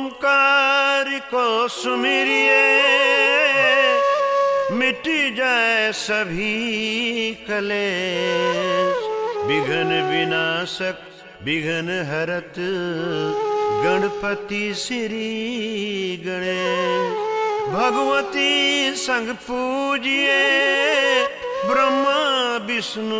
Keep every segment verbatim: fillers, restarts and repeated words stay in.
ओंकार को सुमिरिए, मिट जाए सभी कलेश। विघ्न विनाशक विघ्न हरत, गणपति श्री गणेश। भगवती संग पूजिए, ब्रह्मा विष्णु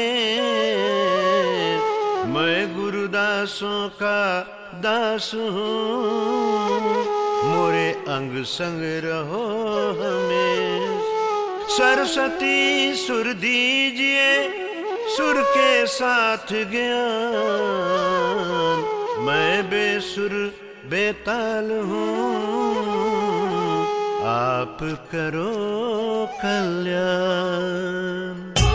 महेश। मैं गुरुदासों का दास हूँ, मोरे अंग संग रहो हमें। सरस्वती सुर दीजिए, सुर के साथ ज्ञान। मैं बेसुर बेताल हूँ, आप करो कल्याण।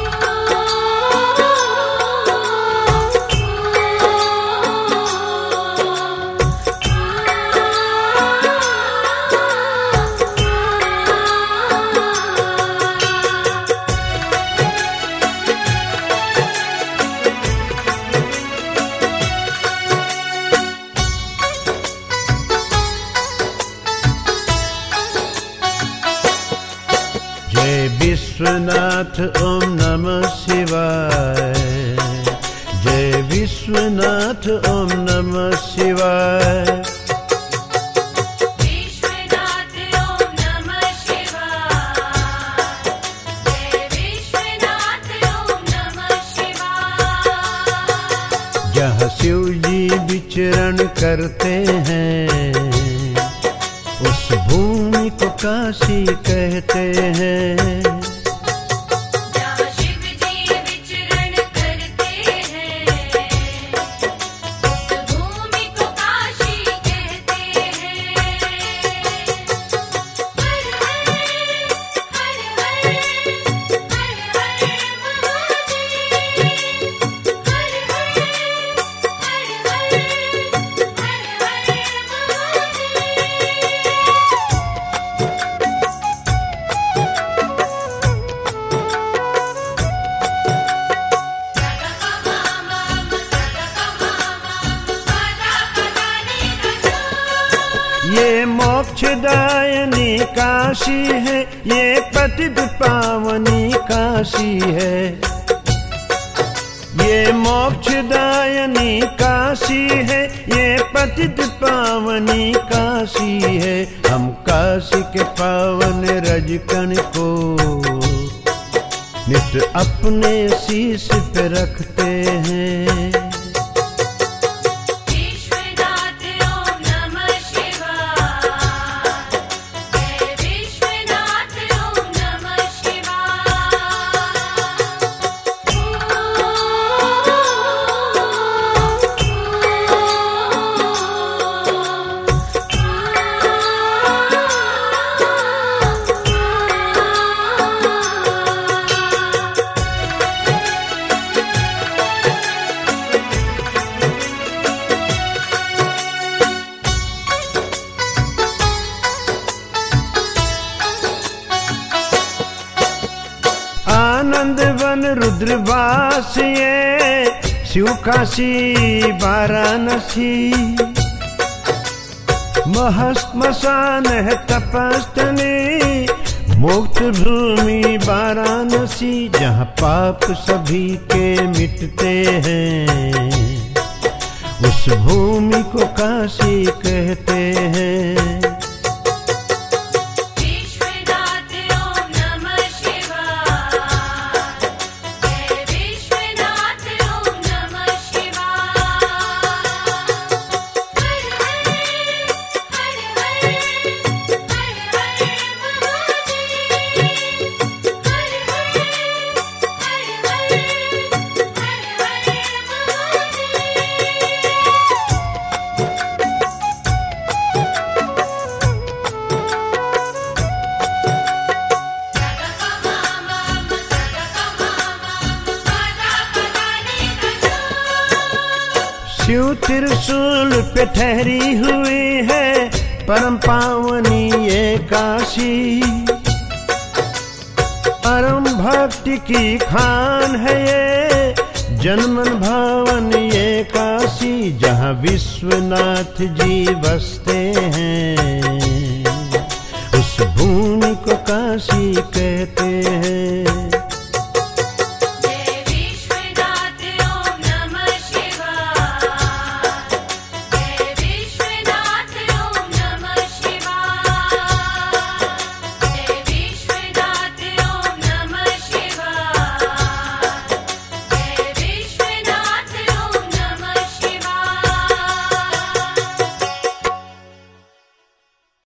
विश्वनाथ ओम नमः शिवाय। जय विश्वनाथ ओम नमः शिवाय। विश्वनाथ ओम नमः शिवाय। जय विश्वनाथ ओम नमः शिवाय। जहाँ शिव जी विचरण करते हैं, उस भूमि को काशी कहते हैं। जहाँ शिव जी विचरण करते हैं, उस भूमि को काशी कहते हैं। हर हर हर हर हर हर महादेव। हर हर हर हर हर हर ये मोक्षदायनी काशी है, ये पतित पावनी काशी है। ये मोक्षदायनी काशी है, ये पतित पावनी काशी है। हम काशी के पावन रजकण को नित्य अपने शीश पे रखते हैं। विश्वनाथ ओम नमः शिवाय। जय विश्वनाथ ओम नमः आनंद वन रुद्रवास, ये शिव काशी वाराणसी। महश्मशान है तपस्थली, मुक्त भूमि वाराणसी। जहाँ पाप सभी के मिटते हैं, उस भूमि को काशी कहते हैं। विश्वनाथ ओम नमः शिवाय। जय विश्वनाथ ओम नमः शिवाय। हर हर हर हर हर हर महादेव। हर हर हर हर हर शिव त्रिशूल पे ठहरी हुई है, परम पावनी ये काशी। परम भक्ति की खान है ये, जनमन भावन ये काशी। काशी जहाँ विश्वनाथ जी बसते हैं, उस भूमि को काशी कहते